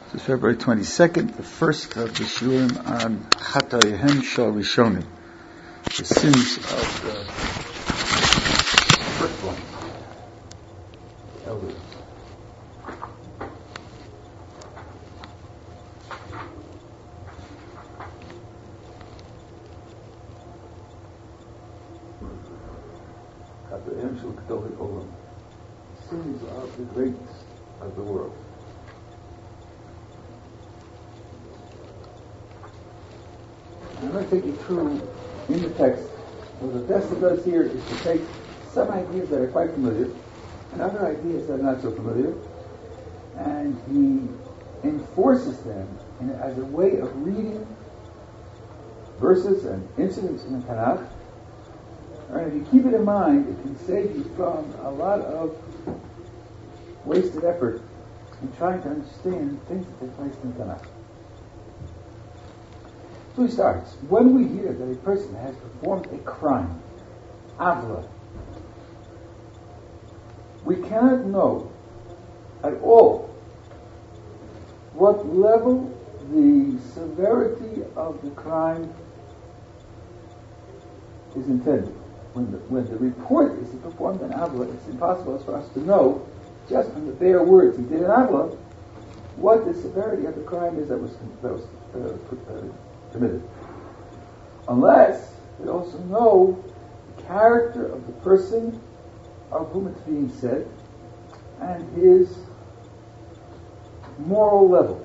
This is February 22nd, the first of the Shurim on Chatayehem Shal Rishonim, the sins of the firstborn, elders. Chatayehem Shal Gedolei Olam, sins of the greats of the world. I'm going to take you through in the text. So the best it does here is to take some ideas that are quite familiar and other ideas that are not so familiar, and he enforces them as a way of reading verses and incidents in the Tanakh. And if you keep it in mind, it can save you from a lot of wasted effort in trying to understand things that take place in the Tanakh. So he starts. When we hear that a person has performed a crime, avla, we cannot know at all what level the severity of the crime is intended. When the report is he performed an avla, it's impossible for us to know, just from the bare words he did an avla, what the severity of the crime is that was committed. Unless we also know the character of the person of whom it's being said and his moral level.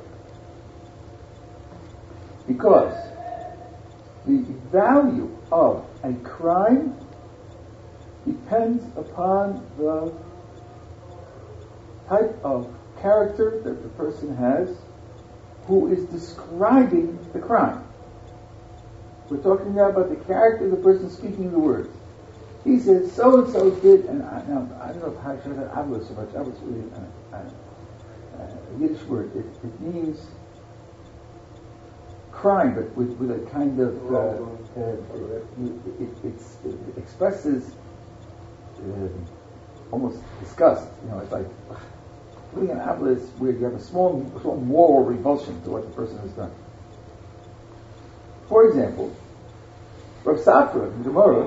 Because the value of a crime depends upon the type of character that the person has who is describing the crime. We're talking now about the character of the person speaking the words. He says, so-and-so did, and I don't know how I should have avla so much. Avla is really a Yiddish word. It means crime, but with a kind of, it expresses almost disgust. It's like, doing an avla is where you have a small moral revulsion to what the person has done. For example, Rav Safra in Gemara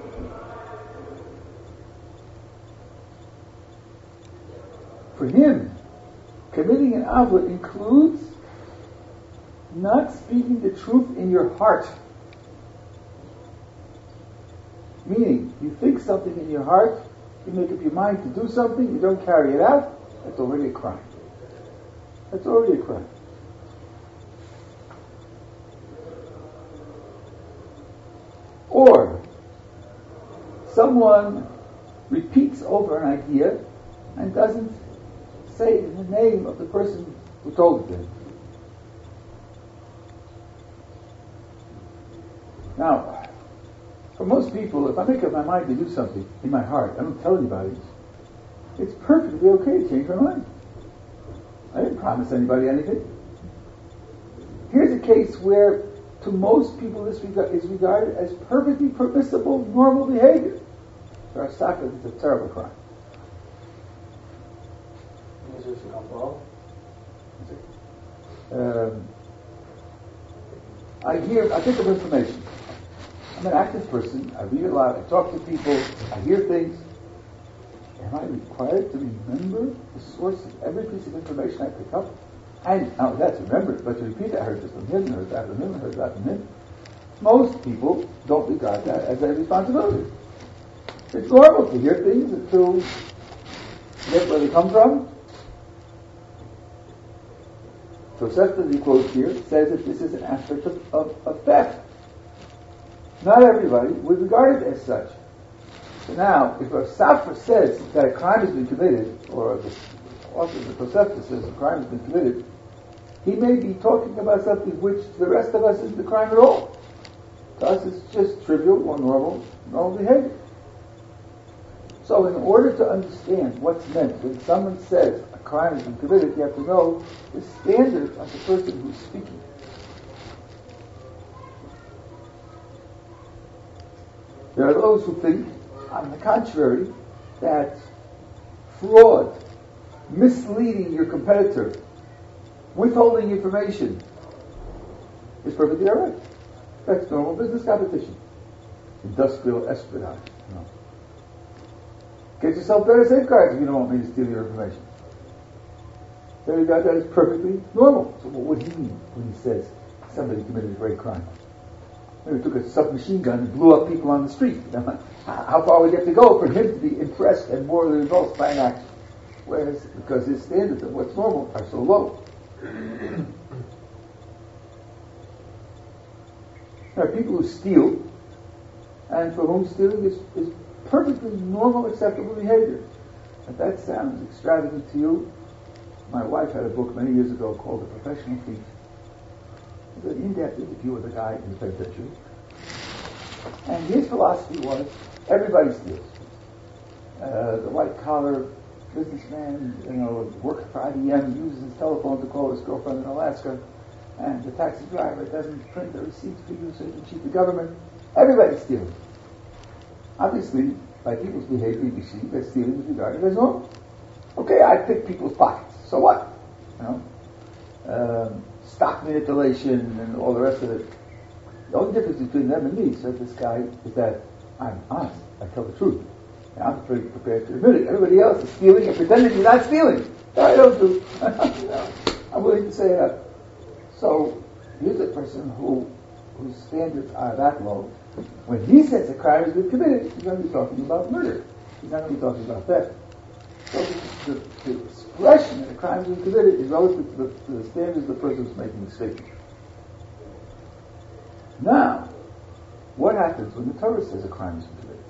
for him, committing an avla includes not speaking the truth in your heart. Meaning, you think something in your heart, you make up your mind to do something, you don't carry it out, that's already a crime. That's already a crime. Or someone repeats over an idea and doesn't say it in the name of the person who told it. Now, for most people, if I make up my mind to do something in my heart, I don't tell anybody, it's perfectly okay to change my mind. I didn't promise anybody anything. Here's a case where to most people this is regarded as perfectly permissible, normal behavior. For a sucker, it's a terrible crime. I think of information. I'm an active person. I read a lot. I talk to people. I hear things. Am I required to remember the source of every piece of information I pick up? And now that's remembered, but to repeat it, I heard this from him, I heard that from him, I heard that from him. Most people don't regard that as a responsibility. It's normal to hear things and to get where they come from. Tosefta, he quotes here, says that this is an aspect of theft. Not everybody would regard it as such. So now, if a Safra says that a crime has been committed, or the author of the Tosefta says a crime has been committed, he may be talking about something which to the rest of us isn't a crime at all. To us it's just trivial or normal behavior. So in order to understand what's meant when someone says a crime has been committed, you have to know the standard of the person who's speaking. There are those who think, on the contrary, that fraud, misleading your competitor, withholding information is perfectly all right. That's normal business competition. Industrial espionage. No. Get yourself better safeguards if you don't want me to steal your information. That is perfectly normal. So what would he mean when he says somebody committed a great crime? Maybe he took a submachine gun and blew up people on the street. How far would you have to go for him to be impressed and morally repulsed by an action? Whereas, because his standards of what's normal are so low. There are people who steal, and for whom stealing is perfectly normal, acceptable behavior. If that sounds extravagant to you, my wife had a book many years ago called The Professional Thief. It was an in-depth interview with a guy in the penitentiary. And his philosophy was, everybody steals. The white-collar businessman, working for IBM, uses his telephone to call his girlfriend in Alaska, and the taxi driver doesn't print the receipts for you so you can cheat the government. Everybody's stealing. Obviously, by people's behavior, you see that stealing is regarded as normal. Okay, I pick people's pockets. So what? Stock manipulation and all the rest of it. The only difference between them and me, said this guy, is that I'm honest. I tell the truth. And I'm prepared to admit it. Everybody else is stealing and pretending you're not stealing. No, I don't do. I'm willing to say that. So here's a person whose standards are that low. When he says a crime has been committed, he's going to be talking about murder. He's not going to be talking about theft. So the expression that a crime has been committed is relative to the standards of the person who's making the statement. Now, what happens when the Torah says a crime has been committed?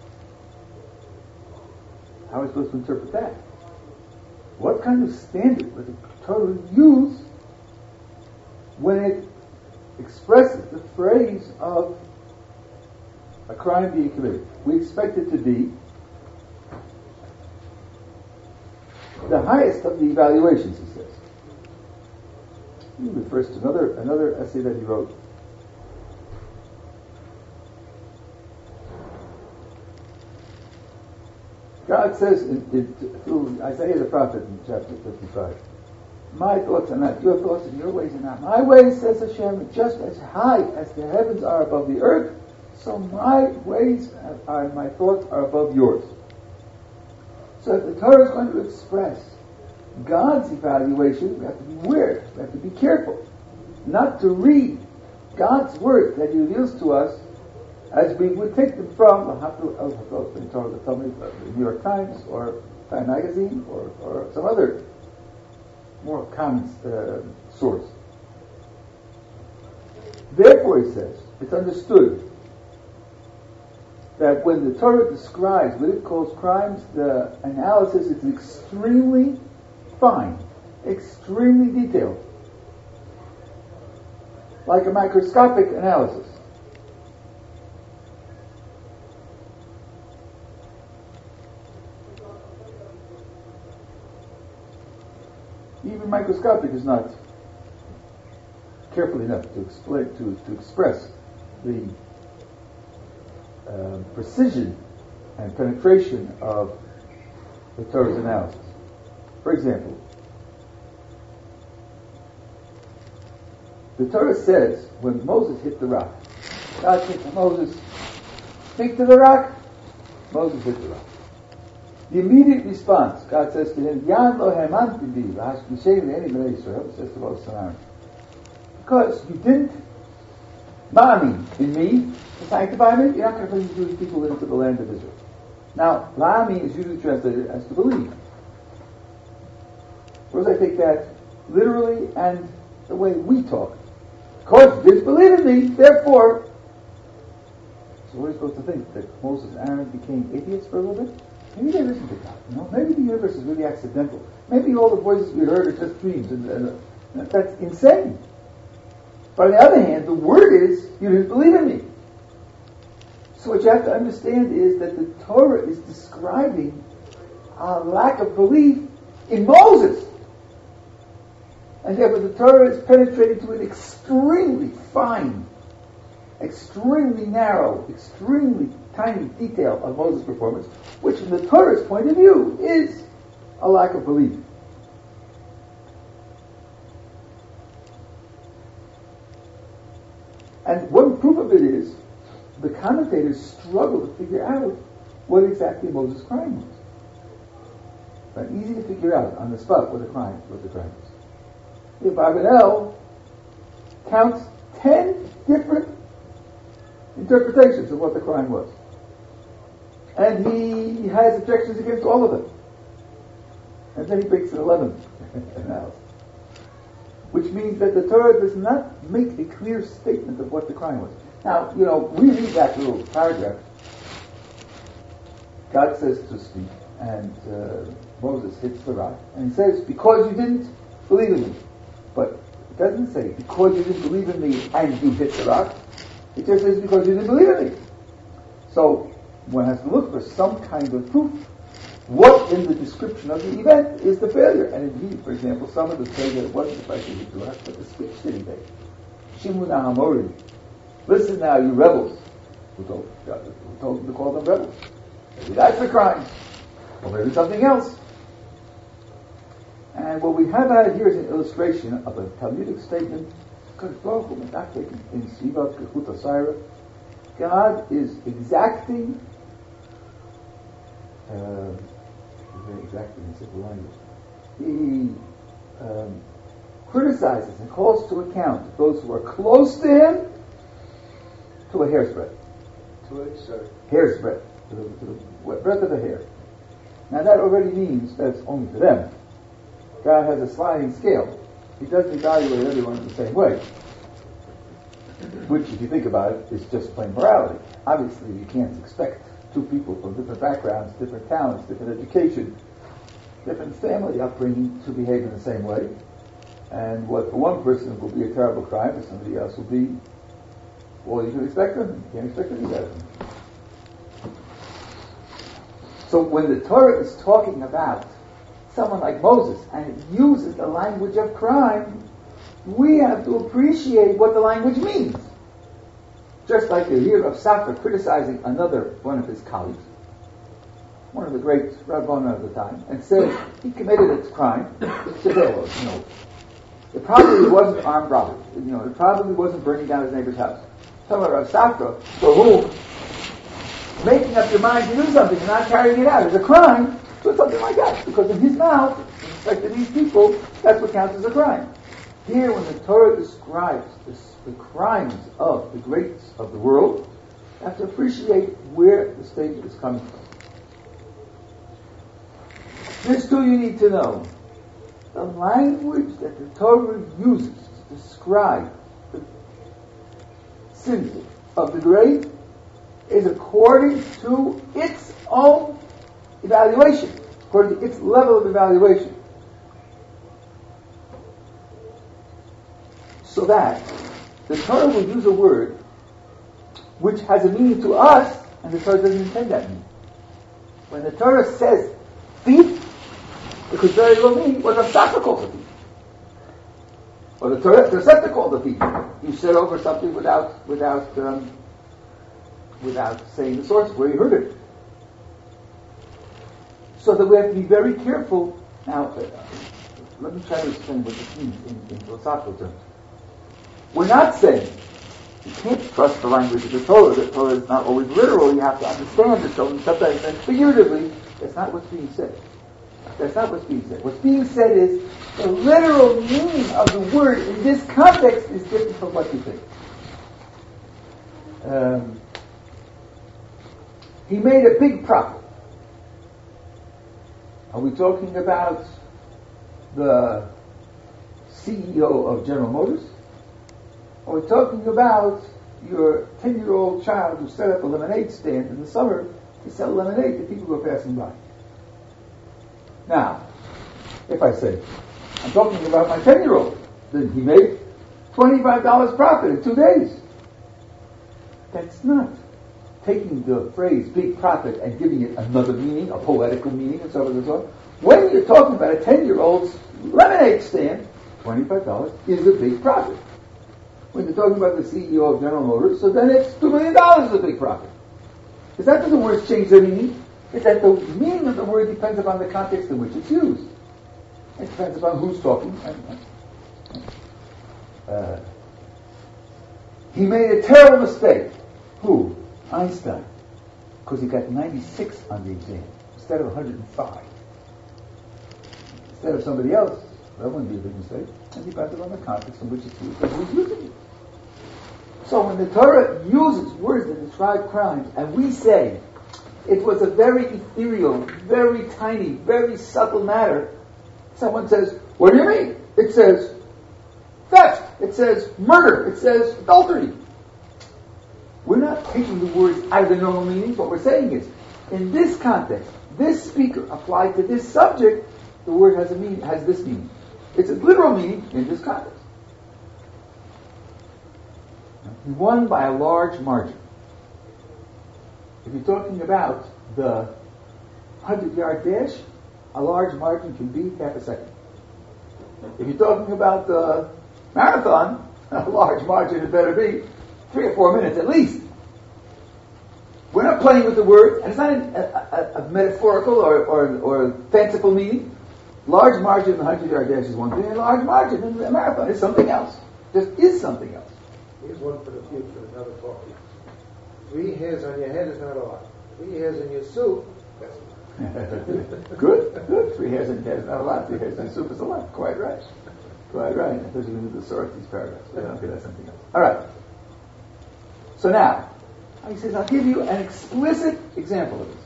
How are we supposed to interpret that? What kind of standard would the Torah use when it expresses the phrase of a crime being committed? We expect it to be the highest of the evaluations, he says. He refers to another essay that he wrote. God says through Isaiah the prophet in chapter 55, my thoughts are not your thoughts and your ways are not my ways, says Hashem. Just as high as the heavens are above the earth, so my ways and my thoughts are above yours. So if the Torah is going to express God's evaluation, we have to be aware, we have to be careful not to read God's words that He reveals to us as we would take them from the New York Times or Time Magazine or some other more common source. Therefore, he says, it's understood that when the Torah describes what it calls crimes, the analysis is extremely fine, extremely detailed, like a microscopic analysis. Even microscopic is not careful enough to explain, to express the precision and penetration of the Torah's analysis. For example, the Torah says when Moses hit the rock, God said to Moses, "Speak to the rock." Moses hit the rock. The immediate response, God says to him, "Yad lo hamanti bi v'hashkishei le'eni b'nei Yisrael," says to Moses and Aaron, because you didn't ma'amin in me to sanctify me, you're not going to bring the Jewish people into the land of Israel. Now, la'amin is usually translated as to believe. Whereas I take that literally and the way we talk. Because you didn't believe in me, therefore. So what are you supposed to think? That Moses and Aaron became atheists for a little bit? Maybe they listened to God. Maybe the universe is really accidental. Maybe all the voices we heard are just dreams, and that's insane. But on the other hand, the word is, you didn't believe in me. So what you have to understand is that the Torah is describing a lack of belief in Moses. And therefore the Torah is penetrated to an extremely fine, extremely narrow, extremely tiny detail of Moses' performance, which from the Torah's point of view is a lack of belief. And one proof of it is the commentators struggle to figure out what exactly Moses' crime was. But easy to figure out on the spot what the crime was. The Abarbanel counts 10 different interpretations of what the crime was. And he has objections against all of them. And then he breaks an 11th analysis. Which means that the Torah does not make a clear statement of what the crime was. Now, we read that little paragraph. God says to speak, and Moses hits the rock, and he says, because you didn't believe in me. But it doesn't say, because you didn't believe in me and you hit the rock. It just says, because you didn't believe in me. So, one has to look for some kind of proof. What in the description of the event is the failure? And indeed, for example, some of them say that it wasn't the fact that he hit the rock, but the speech that he made. Shimu Nahamori. Listen now, you rebels. Who told him to call them rebels? Maybe that's the crime. Or maybe something else. And what we have out here is an illustration of a Talmudic statement. In Sivat Kechut Asira, God is exacting, very exacting in simple language. He criticizes and calls to account those who are close to him to a hair's breadth. Hair's breadth. To the breadth of a hair. Now that already means that it's only for them. God has a sliding scale. He doesn't evaluate everyone in the same way. Which, if you think about it, is just plain morality. Obviously, you can't expect two people from different backgrounds, different talents, different education, different family upbringing to behave in the same way. And what for one person will be a terrible crime, for somebody else will be all you can expect of them. You can't expect anything out of them. So when the Torah is talking about someone like Moses and it uses the language of crime, we have to appreciate what the language means. Just like you hear of Safra criticizing another one of his colleagues, one of the great Rabbana of the time, and said he committed a crime. It probably wasn't armed robbery. It probably wasn't burning down his neighbor's house. Some of Rav Safra, for whom making up your mind to do something and not carrying it out is a crime, so something like that. Because in his mouth, in respect to these people, that's what counts as a crime. Here, when the Torah describes the crimes of the greats of the world, you have to appreciate where the statement is coming from. This too you need to know. The language that the Torah uses to describe the sins of the great is according to its own evaluation, according to its level of evaluation. So that the Torah will use a word which has a meaning to us, and the Torah doesn't intend that meaning. When the Torah says thief, it could very well mean what a Safra calls a thief. Or the Torah called a thief. You said over something without saying the source where you heard it. So that we have to be very careful. Now, let me try to explain what this means in philosophical terms. We're not saying you can't trust the language of the Torah. The Torah is not always literal. You have to understand it. So sometimes, and figuratively, that's not what's being said. That's not what's being said. What's being said is the literal meaning of the word in this context is different from what you think. He made a big profit. Are we talking about the CEO of General Motors? Or are we talking about your 10-year-old child who set up a lemonade stand in the summer to sell lemonade to people who are passing by? Now, if I say, I'm talking about my 10-year-old, then he made $25 profit in 2 days. That's not taking the phrase big profit and giving it another meaning, a poetical meaning, and so on and so on. When you're talking about a 10-year-old's lemonade stand, $25 is a big profit. When you're talking about the CEO of General Motors, so then it's $2 million is a big profit. Is that that the words change their meaning? It's that the meaning of the word depends upon the context in which it's used. It depends upon who's talking. He made a terrible mistake. Who? Einstein. Because he got 96 on the exam instead of 105. Instead of somebody else, that wouldn't be a big mistake. And depended on the context in which it's used, and who's using it. So when the Torah uses words that describe crimes, and we say it was a very ethereal, very tiny, very subtle matter, someone says, what do you mean? It says theft, it says murder, it says adultery. We're not taking the words out of the normal meaning. What we're saying is, in this context, this speaker applied to this subject, the word has this meaning. It's a literal meaning in this context. He won by a large margin. If you're talking about the 100-yard dash, a large margin can be half a second. If you're talking about the marathon, a large margin it better be 3 or 4 minutes at least. We're not playing with the word, and it's not a metaphorical or fanciful meaning. Large margin in the 100-yard dash is one thing, and large margin in the marathon is something else. Just is something else. Here's one for the future, another talk. 3 hairs on your head is not a lot. 3 hairs in your soup, that's a lot. Good. 3 hairs in your head is not a lot. 3 hairs in your soup is a lot. Quite right. Quite right. Those are going to the sort these paragraphs. Okay, that's something else. All right. So now, he says, I'll give you an explicit example of this.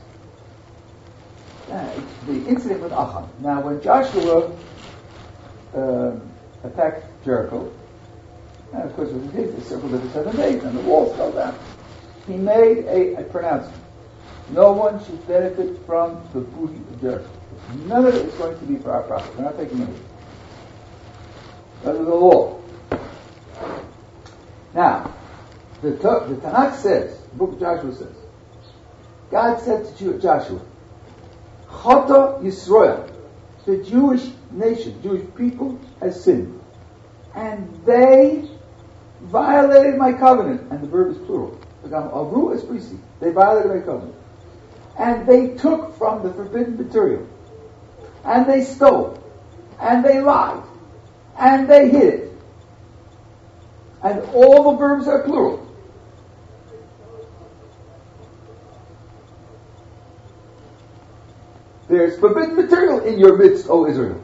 The incident with Achan. Now, when Joshua attacked Jericho, and of course, what he did, they circled it for 7 days, and the walls fell down. He made a pronouncement. No one should benefit from the booty of Jericho. None of it is going to be for our profit. We're not taking anything. That is the law. Now, the Tanakh says, the book of Joshua says, God said to Joshua, Chata Yisrael, the Jewish nation, Jewish people, has sinned. And they violated my covenant. And the verb is plural. Avru is prisi. They violated my covenant. And they took from the forbidden material. And they stole. And they lied. And they hid it. And all the verbs are plural. There's forbidden material in your midst, O Israel.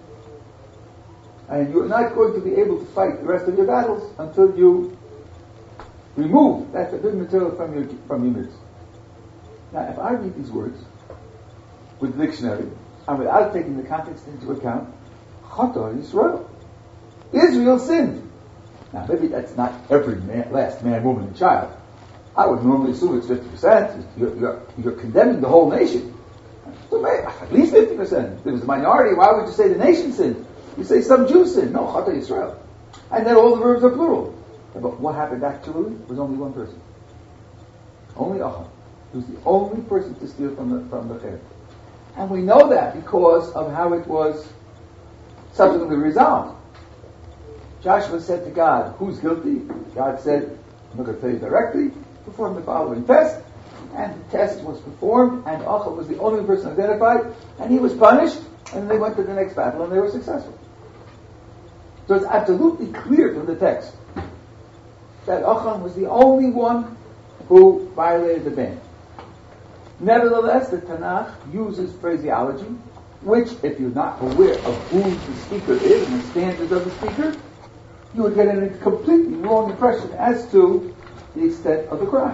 And you're not going to be able to fight the rest of your battles until you remove that forbidden material from your midst. Now, if I read these words with the dictionary, and without taking the context into account, Chata Yisrael. Israel sinned. Now, maybe that's not every last man, woman, and child. I would normally assume it's 50%. You're condemning the whole nation. So maybe, at least 50%. If it was a minority, why would you say the nation sinned? You say some Jews sinned. No, Chata Yisrael. And then all the verbs are plural. But what happened actually was only one person. Only Achan. He was the only person to steal from the Cher. And we know that because of how it was subsequently resolved. Joshua said to God, who's guilty? God said, I'm not going to tell you directly, perform the following test. And the test was performed, and Achan was the only person identified, and he was punished, and they went to the next battle, and they were successful. So it's absolutely clear from the text that Achan was the only one who violated the ban. Nevertheless, the Tanakh uses phraseology, which, if you're not aware of who the speaker is and the standards of the speaker, you would get a completely wrong impression as to the extent of the crime.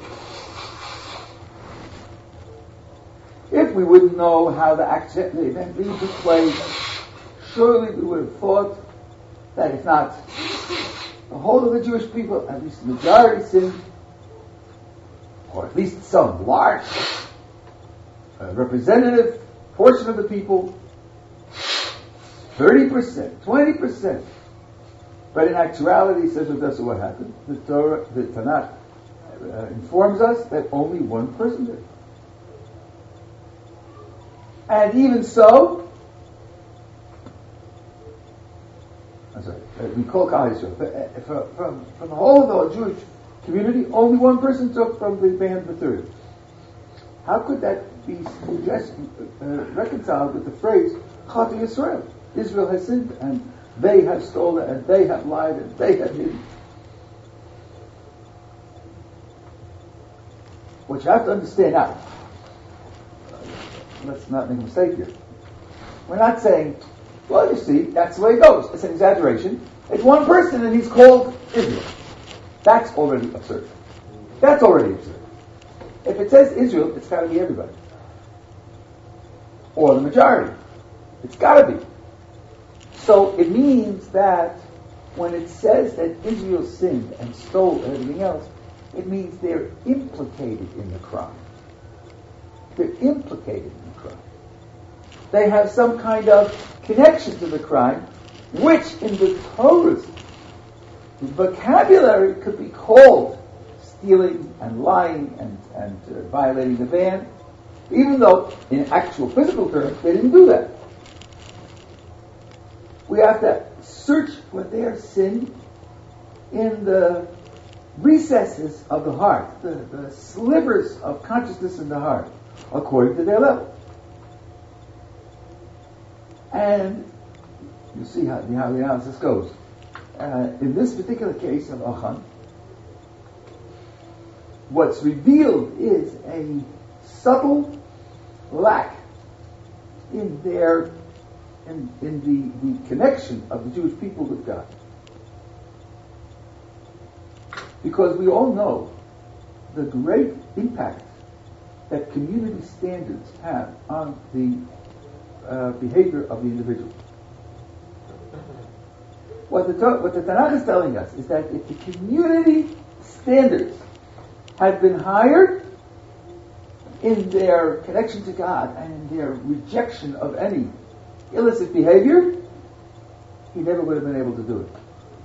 If we wouldn't know how the event really took place, surely we would have thought that if not the whole of the Jewish people, at least the majority sinned, or at least some large representative portion of the people, 30%, 20%. But in actuality, says Odessa, what happened? The Tanakh informs us that only one person did. And even so, we call Kahal Yisrael. From the whole of the Jewish community, only one person took from the banned material. How could that be reconciled with the phrase Chata Yisrael? Israel has sinned, and they have stolen, and they have lied, and they have hidden. what you have to understand now, let's not make a mistake here. We're not saying, well, you see, that's the way it goes. It's an exaggeration. It's one person and he's called Israel. That's already absurd. That's already absurd. If it says Israel, it's got to be everybody. Or the majority. It's got to be. So it means that when it says that Israel sinned and stole and everything else, it means they're implicated in the crime. They're implicated in the crime. They have some kind of connection to the crime, which in the Torah's vocabulary could be called stealing and lying and violating the ban, even though in actual physical terms they didn't do that. We have to search for their sin in the recesses of the heart, the slivers of consciousness in the heart, according to their level. And you see how the analysis goes. In this particular case of Achan, what's revealed is a subtle lack in their in the connection of the Jewish people with God. Because we all know the great impact that community standards have on the behavior of the individual. What the Tanakh is telling us is that if the community standards had been higher in their connection to God and in their rejection of any illicit behavior, he never would have been able to do it.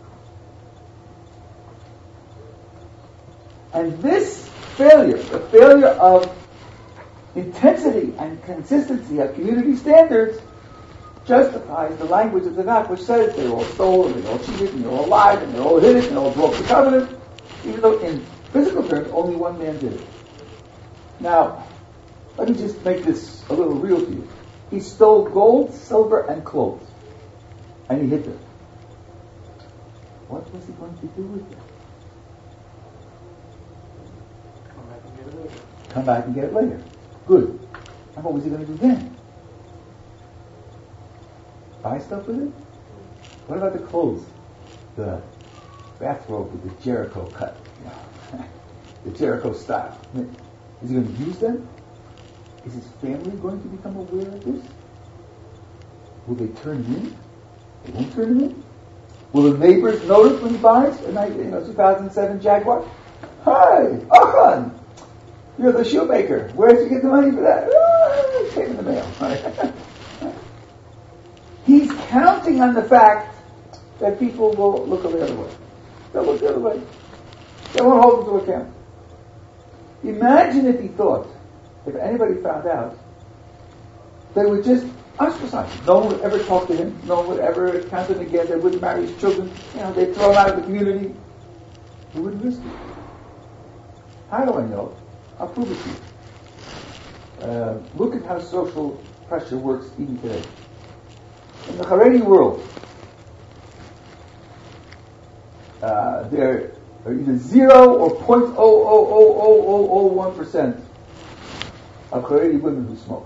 And this failure, the failure of intensity and consistency of community standards, justifies the language of the Tanakh, which says they all stole, and they all cheated, and they all lied, and they all hid it, and they all broke the covenant, even though in physical terms only one man did it. Now, let me just make this a little real to you. He stole gold, silver, and clothes, and he hid them. What was he going to do with them? Come back and get it later. Good. And what was he going to do then? Buy stuff with it? What about the clothes? The bathrobe with the Jericho cut. The Jericho style. Is he going to use them? Is his family going to become aware of this? Will they turn him in? They won't turn him in? Will the neighbors notice when he buys a 2007 Jaguar? Hi, Achan! You're the shoemaker. Where did you get the money for that? It came in the mail. He's counting on the fact that people will look the other way. They'll look the other way. They won't hold him to account. Imagine if he thought, if anybody found out, they would just ostracize him. No one would ever talk to him. No one would ever count him again. They wouldn't marry his children. They'd throw him out of the community. He wouldn't risk it. How do I know? I'll prove it to you. Look at how social pressure works even today. In the Haredi world, there are either 0 or 0.00001% of Haredi women who smoke.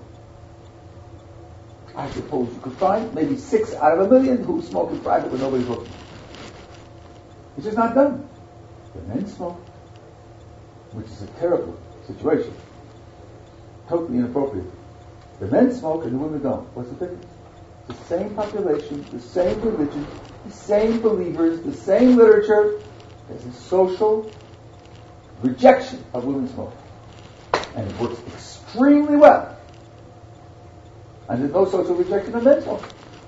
I suppose you could find maybe 6 out of 1,000,000 who smoke in private when nobody's looking. It's just not done. The men smoke, which is a terrible situation. Totally inappropriate. The men smoke and the women don't. What's the difference? The same population, the same religion, the same believers, the same literature. There's a social rejection of women smoking. And it works extremely well. And there's no social rejection of men smoking.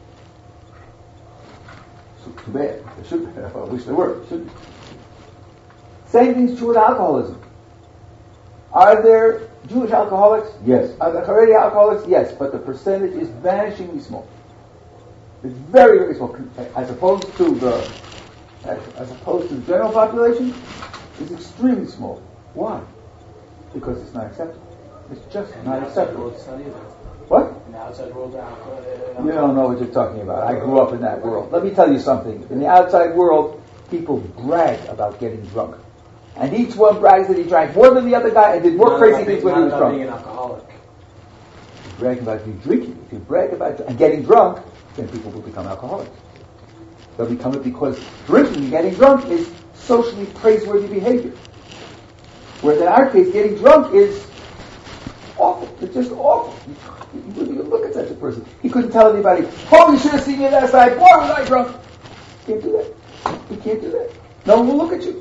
So too bad. There should be. I wish there were. Should be. Same thing's true with alcoholism. Are there Jewish alcoholics? Yes. Are there Haredi alcoholics? Yes. But the percentage is vanishingly small. It's very, very small. As opposed to the general population, it's extremely small. Why? Because it's not acceptable. It's just not acceptable. What? In the outside world, you don't know what you're talking about. I grew up in that world. Let me tell you something. In the outside world, people brag about getting drunk. And each one brags that he drank more than the other guy and did more crazy things when he was drunk. Being an alcoholic. You brag about you drinking. If you brag about and getting drunk, then people will become alcoholics. They'll become it because drinking and getting drunk is socially praiseworthy behavior. Whereas in our case, getting drunk is awful. It's just awful. You wouldn't even look at such a person. He couldn't tell anybody, "Oh, you should have seen me last night. Boy, was I drunk." You can't do that. You can't do that. No one will look at you.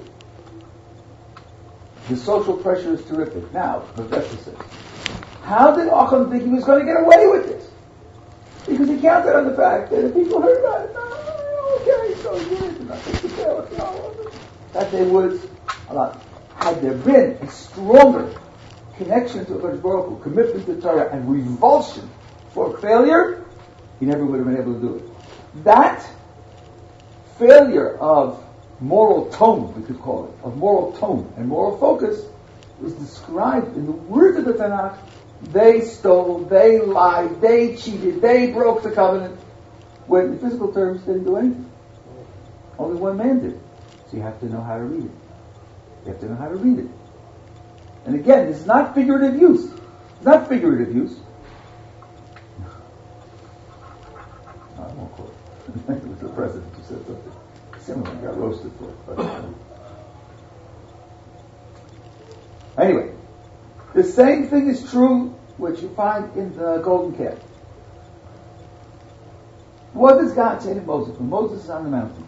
The social pressure is terrific. Now, Professor says, how did Achan think he was going to get away with this? Because he counted on the fact that if people heard about it, okay, so good, nothing to tell, that they would, had there been a stronger connection to HaKadosh Baruch Hu, commitment to Torah, and revulsion for failure, he never would have been able to do it. That failure of moral tone, we could call it, of moral tone and moral focus, is described in the words of the Tanakh. They stole, they lied, they cheated, they broke the covenant. When in physical terms, they didn't do anything. Only one man did. So you have to know how to read it. You have to know how to read it. And again, this is not figurative use. It's not figurative use. No, I won't quote it. It was the president who said something similar. He got roasted for it. But, anyway, the same thing is true, which you find in the golden calf. What does God say to Moses when Moses is on the mountain?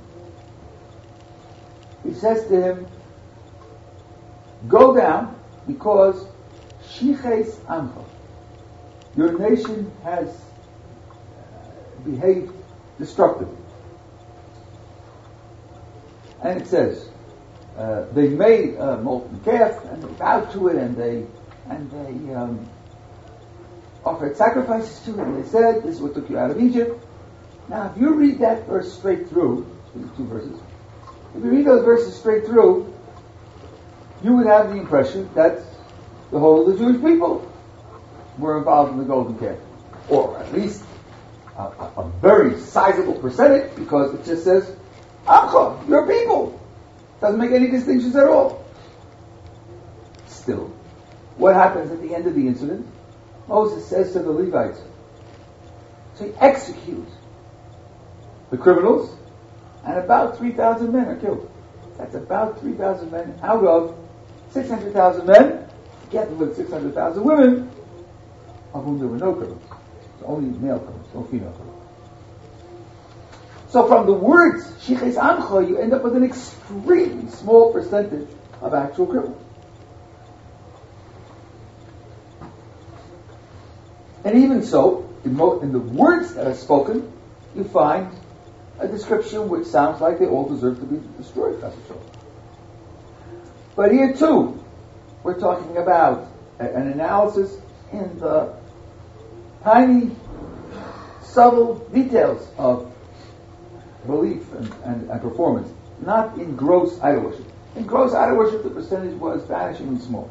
He says to him, "Go down, because Shiches Amcha, your nation has behaved destructively." And it says, they made a molten calf, and they bowed to it, and they offered sacrifices to it, and they said, "This is what took you out of Egypt." Now, if you read that verse straight through, these two verses, if you read those verses straight through, you would have the impression that the whole of the Jewish people were involved in the golden calf, or at least a very sizable percentage, because it just says, "Amcha, your people." Doesn't make any distinctions at all. Still, what happens at the end of the incident? Moses says to the Levites, so he executes the criminals, and about 3,000 men are killed. That's about 3,000 men out of 600,000 men, together with 600,000 women, of whom there were no criminals. So only male criminals, no female criminals. So from the words Shiches Amcha, you end up with an extremely small percentage of actual criminals. And even so, in the words that are spoken, you find a description which sounds like they all deserve to be destroyed. But here too, we're talking about an analysis in the tiny, subtle details of belief and performance, not in gross idol worship. In gross idol worship, the percentage was vanishingly small.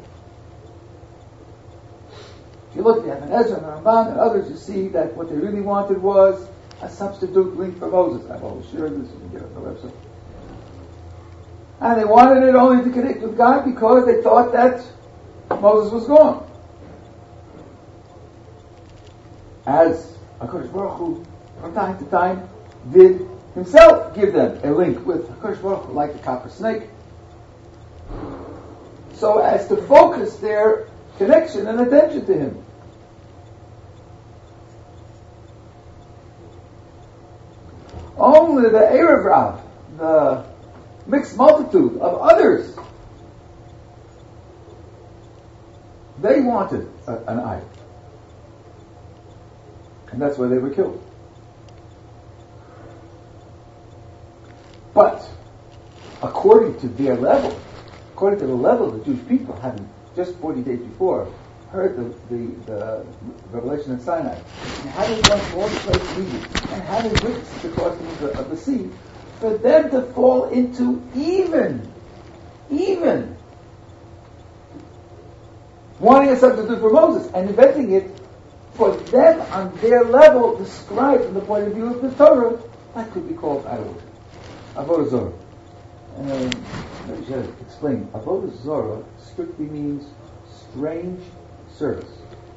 If you look at Ibn Ezra and Ramban and others, you see that what they really wanted was a substitute link for Moses. I've always shared this, you can get it on the website. And they wanted it only to connect with God because they thought that Moses was gone. As HaKadosh Baruch Hu, from time to time, did himself give them a link with HaKadosh Baruch Hu, like the copper snake, so as to focus their connection and attention to him. Only the Erev Rav, the mixed multitude of others, they wanted an idol. And that's why they were killed. But according to their level, according to the level of the Jewish people, having just 40 days before heard the revelation at Sinai, and having gone from all the place to Egypt, and having witnessed the crossing of the sea, for them to fall into even wanting a substitute for Moses and inventing it, for them on their level, described from the point of view of the Torah, that could be called idol worship, avodah zarah. Let me just explain. Avodah Zorah strictly means strange service.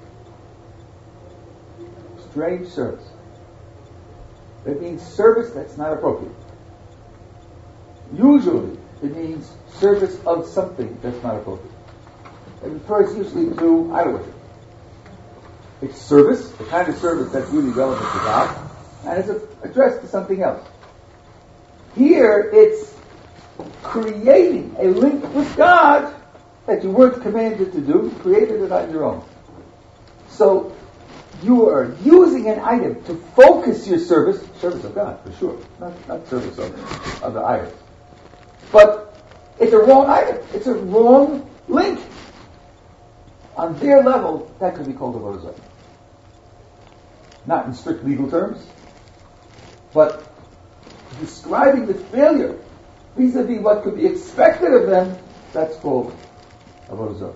Strange service. It means service that's not appropriate. Usually, it means service of something that's not appropriate. It refers usually to idol worship. It's service, the kind of service that's really relevant to God, and it's addressed to something else. Here, it's creating a link with God that you weren't commanded to do, you created it on your own. So, you are using an item to focus your service of God, for sure, not service of the idols. But it's a wrong item, it's a wrong link. On their level, that could be called avodah zarah. Not in strict legal terms, but describing the failure vis-a-vis what could be expected of them, that's called avodah zarah.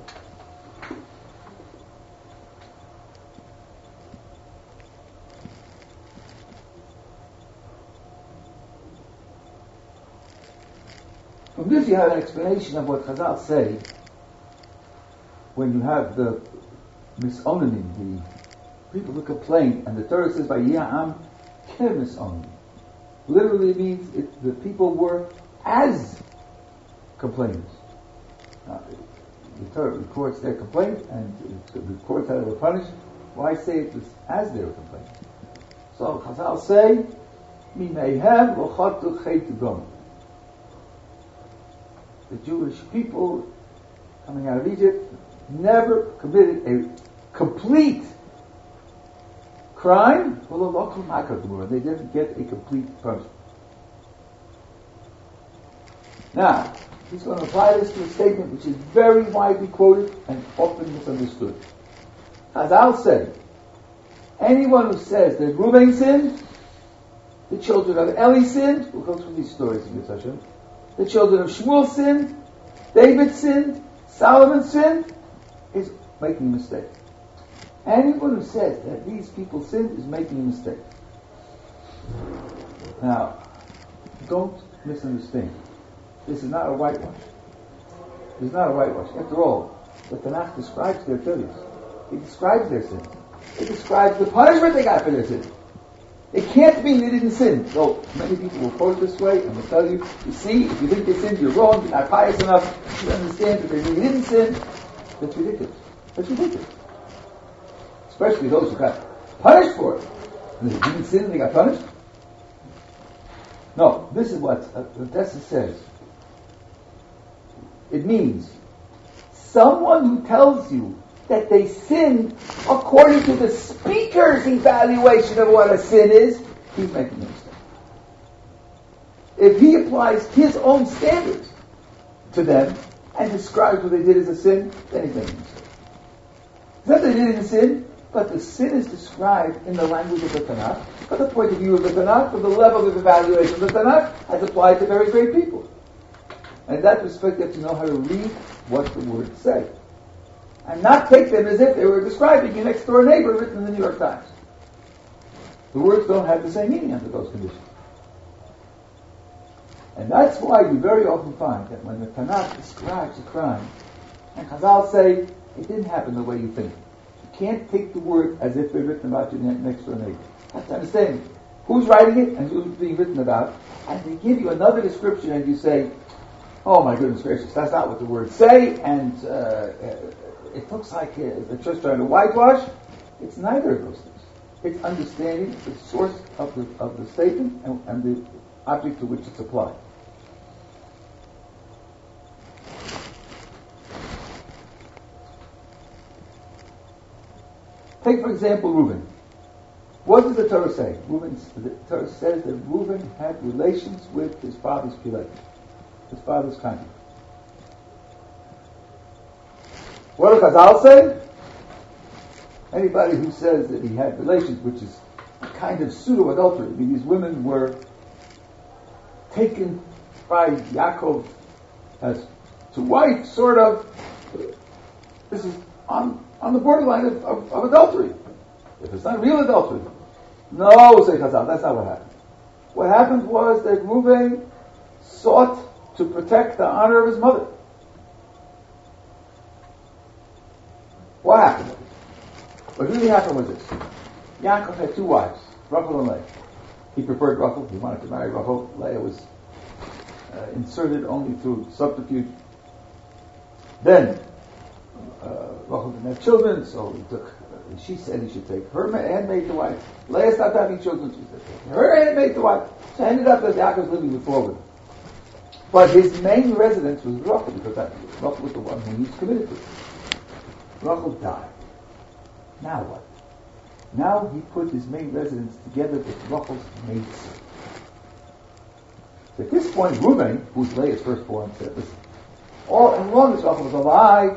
From this you have an explanation of what Chazal say when you have the misonanim, the people who complain, and the Torah says by Ya'am ke misonanim. Literally it means the people were as complainers. The Torah records their complaint and it records how they were punished. Why say it was as they were complaining? So Chazal say, Minayhem v'chatu chet gom. The Jewish people coming out of Egypt never committed a complete crime. They didn't get a complete punishment. Now, he's going to apply this to a statement which is very widely quoted and often misunderstood. As I'll say, anyone who says that Reuben sinned, the children of Eli sinned, we'll go through these stories in Yitz Hashem, the children of Shmuel sinned, David sinned, Solomon sinned, is making a mistake. Anyone who says that these people sinned is making a mistake. Now, don't misunderstand. This is not a whitewash. This is not a whitewash. After all, the Tanakh describes their failures. It describes their sins. It describes the punishment they got for their sins. It can't mean they didn't sin. So many people will quote it this way and will tell you, you see, if you think they sinned, you're wrong, you're not pious enough to understand that they really didn't sin. That's ridiculous. That's ridiculous. Especially those who got punished for it. And they didn't sin and they got punished. No, this is what Tessa says. It means someone who tells you that they sin according to the speaker's evaluation of what a sin is, he's making a mistake. If he applies his own standards to them and describes what they did as a sin, then he's making a mistake. It's not that they didn't sin, but the sin is described in the language of the Tanakh, from the point of view of the Tanakh, from the level of evaluation of the Tanakh, as applied to very great people. And in that respect, you have to know how to read what the words say. And not take them as if they were describing your next door neighbor written in the New York Times. The words don't have the same meaning under those conditions. And that's why you very often find that when the Tanakh describes a crime, and Chazal say, it didn't happen the way you think. You can't take the word as if they're written about your next door neighbor. You have to understand who's writing it and who's being written about. And they give you another description and you say, oh my goodness gracious, that's not what the words say, and it looks like the church trying to whitewash. It's neither of those things. It's understanding the source of the statement and the object to which it's applied. Take for example Reuben. What does the Torah say? The Torah says that Reuben had relations with his father's Pilet, his father's kind. What does Chazal say? Anybody who says that he had relations, which is a kind of pseudo-adultery, these women were taken by Yaakov as to wife, sort of. This is on the borderline of adultery. If it's not real adultery. No, say Chazal, that's not what happened. What happened was that Reuben sought to protect the honor of his mother. What happened? What really happened was this. Yaakov had two wives, Rachel and Leah. He preferred Rachel. He wanted to marry Rachel. Leah was inserted only through subterfuge. Then Rachel didn't have children, so she said he should take her handmaid to wife. Leah stopped having children. She said take her handmaid to wife. So it ended up that Yaakov was living with four women. But his main residence was Rachel, because Rachel was the one who he was committed to. Rachel died. Now what? Now he put his main residence together with Rachel's maidservant. So at this point, Reuben, who's Leah's firstborn, said, listen, as long as Rachel was alive,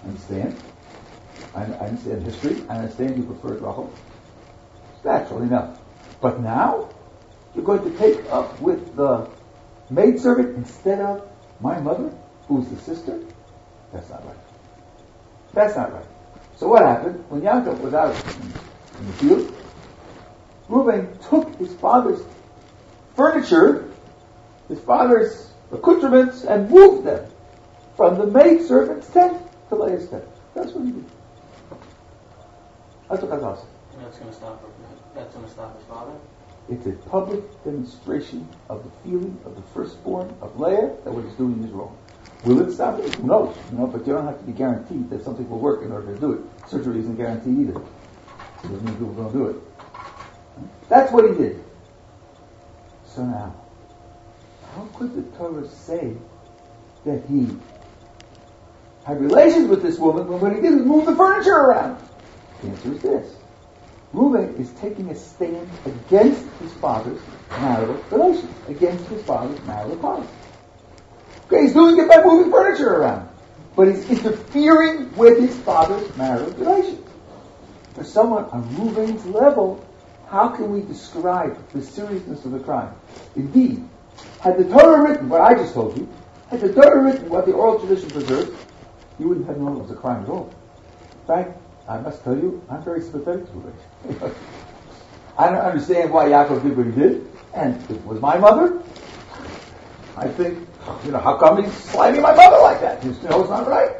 I understand history, I understand you preferred Rachel. It's natural enough. But now, you're going to take up with the maidservant instead of my mother, who's the sister? That's not right. That's not right. So what happened? When Yaakov was out in the field, Reuben took his father's furniture, his father's accoutrements, and moved them from the maidservant's tent to Leah's tent. That's what he did. That's what Chazal said. And that's going to stop his father? It's a public demonstration of the feeling of the firstborn of Leah that what he's doing is wrong. Will it stop it? Who knows? But you don't have to be guaranteed that something will work in order to do it. Surgery isn't guaranteed either. It doesn't mean people don't do it. That's what he did. So now, how could the Torah say that he had relations with this woman when what he did was move the furniture around? The answer is this. Reuben is taking a stand against his father's marital relations, against his father's marital policy. Okay, he's doing it by moving furniture around, but he's interfering with his father's marital relations. For someone on Reuben's level, how can we describe the seriousness of the crime? Indeed, had the Torah written what I just told you, had the Torah written what the oral tradition preserves, you wouldn't have known it was a crime at all. In fact, I must tell you, I'm very sympathetic to Reuben. I don't understand why Yaakov did what he did, and if it was my mother, I think, how come he's sliding my mother like that? It's not right.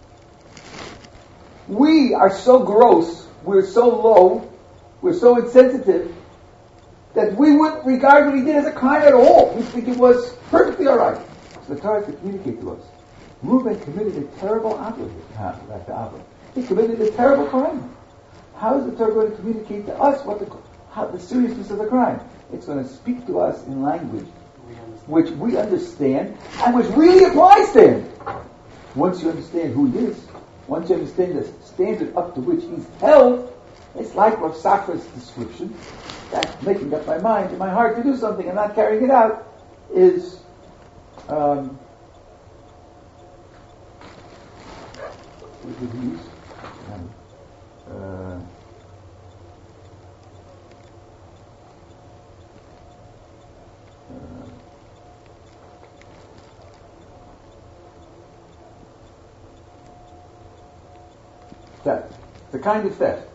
We are so gross, we're so low, we're so insensitive, that we wouldn't regard what he did as a crime at all. We think it was perfectly alright. So the Torah has to communicate to us. Reuben committed a terrible avon. He committed a terrible crime. How is the Torah going to communicate to us the seriousness of the crime? It's going to speak to us in language which we understand and which really applies to him. Once you understand who he is, once you understand the standard up to which he's held, it's like Rav Safra's description that making up my mind in my heart to do something and not carrying it out is what did he use? Theft. It's a kind of theft.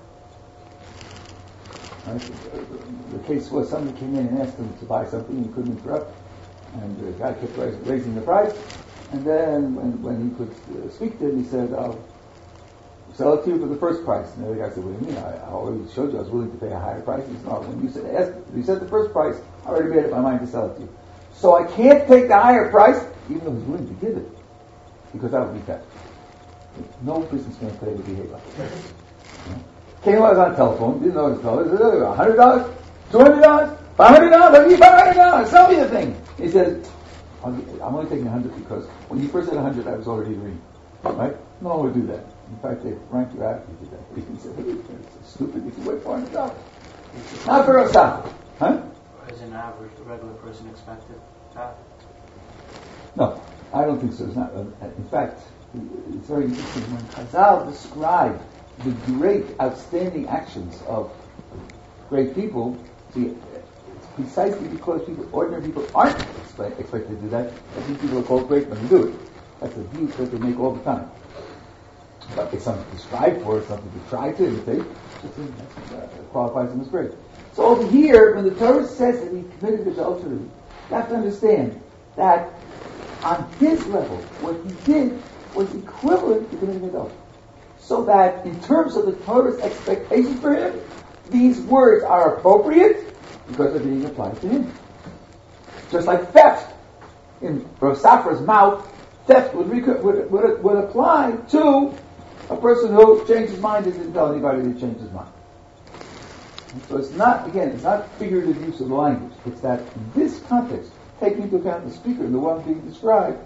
The case was somebody came in and asked him to buy something he couldn't interrupt, and the guy kept raising the price, and then when he could speak to him, he said, I'll sell it to you for the first price. And the other guy said, what do you mean? I already showed you I was willing to pay a higher price. He said, no, when you said the first price, I already made up my mind to sell it to you. So I can't take the higher price, even though he's willing to give it, because that would be theft. No businessman today would behave like that. Came I was on the telephone, didn't know his fellow. He said, $100, $200, $500, let me $500, sell me the thing. He said, I'm only taking 100 because when you first said 100, I was already agreeing. Right? No one would do that. In fact, they ranked you out if you did that. He said, it's stupid if you wait $400. Not for us, huh? Is an average, the regular person expected that? No, I don't think so. It's not. In fact, it's very interesting when Chazal described the great, outstanding actions of great people. See, it's precisely because ordinary people aren't expected to do that these people are called great when they do it. That's a view that they make all the time. But it's something to strive for, it's something to try to imitate. That qualifies them as great. So over here, when the Torah says that he committed adultery, you have to understand that on his level, what he did was equivalent to committing adultery. So that in terms of the Torah's expectations for him, these words are appropriate because they're being applied to him. Just like theft. In Rav Safra's mouth, theft would apply to a person who changed his mind and didn't tell anybody to change his mind. And so it's not figurative use of the language. It's that in this context, taking into account the speaker and the one being described,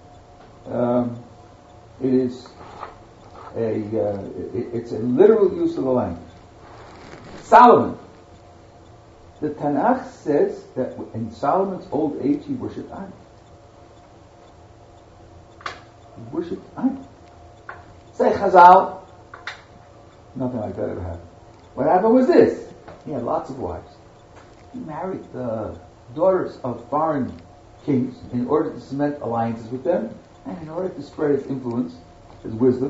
it's a literal use of the language. Solomon. The Tanakh says that in Solomon's old age he worshipped idols. He worshipped idols. Say Chazal, nothing like that ever happened. What happened was this. He had lots of wives. He married the daughters of foreign kings in order to cement alliances with them and in order to spread his influence, his wisdom.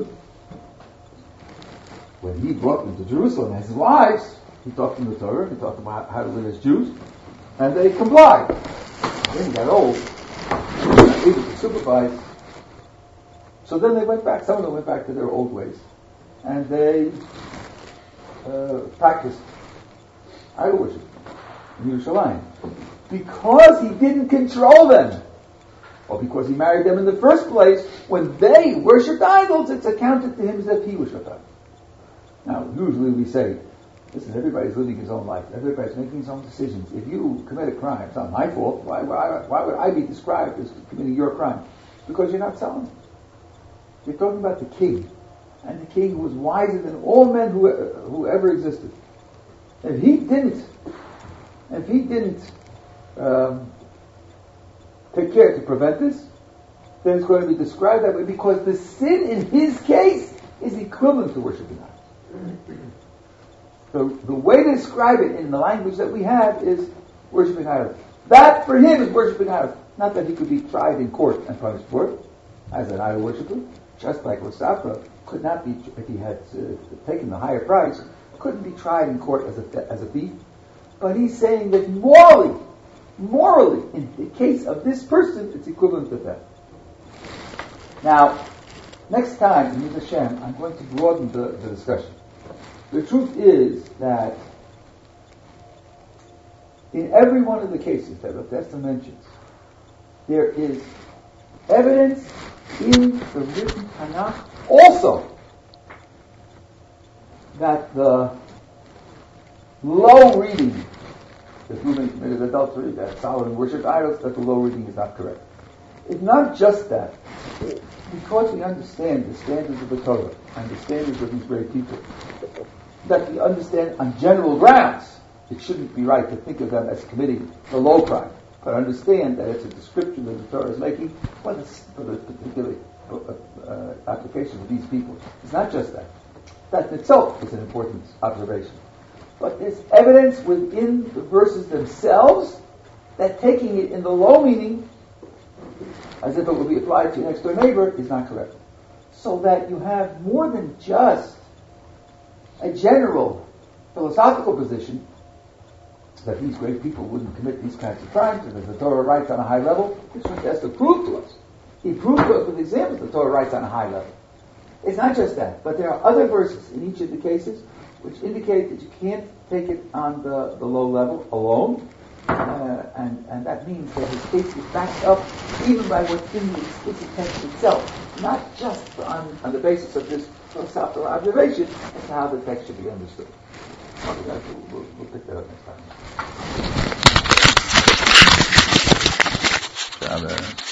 When he brought them to Jerusalem as his wives, he taught them the Torah, he taught them how to live as Jews, and they complied. Then he got old, able to supervise. So then they went back, some of them went back to their old ways, and they practiced idol worship in Yerushalayim. Because he didn't control them, or because he married them in the first place, when they worshipped idols, it's accounted to him as if he worshipped idols. Now, usually we say, listen, everybody's living his own life. Everybody's making his own decisions. If you commit a crime, it's not my fault. Why would I be described as committing your crime? Because you're not Solomon. You're talking about the king. And the king was wiser than all men who ever existed. If he didn't take care to prevent this, then it's going to be described that way because the sin in his case is equivalent to worshiping idols. So the way to describe it in the language that we have is worshiping idols. That for him is worshiping idols. Not that he could be tried in court and punished for it as an idol worshiper, just like Safra could not be, if he had taken the higher price, couldn't be tried in court as a thief. But he's saying that morally, in the case of this person, it's equivalent to theft. Now, next time, in Yud Hashem, I'm going to broaden the discussion. The truth is that in every one of the cases that Rav Dessler mentions, there is evidence in the written Tanakh also that the low reading that women committed adultery, that Solomon worshipped idols, that the low reading is not correct. It's not just that. Because we understand the standards of the Torah and the standards of these great people, that we understand on general grounds, it shouldn't be right to think of them as committing the low crime, but understand that it's a description that the Torah is making for the particular application of these people. It's not just that. That in itself is an important observation. But there's evidence within the verses themselves that taking it in the low meaning, as if it would be applied to your next door neighbor, is not correct. So that you have more than just a general philosophical position that these great people wouldn't commit these kinds of crimes, and that the Torah writes on a high level. This one has to prove to us. He proved to us with examples the Torah writes on a high level. It's not just that, but there are other verses in each of the cases which indicate that you can't take it on the low level alone, and that means that his case is backed up even by what's in the explicit text itself, not just on the basis of this philosophical observation as to how the text should be understood. We'll pick that up next time.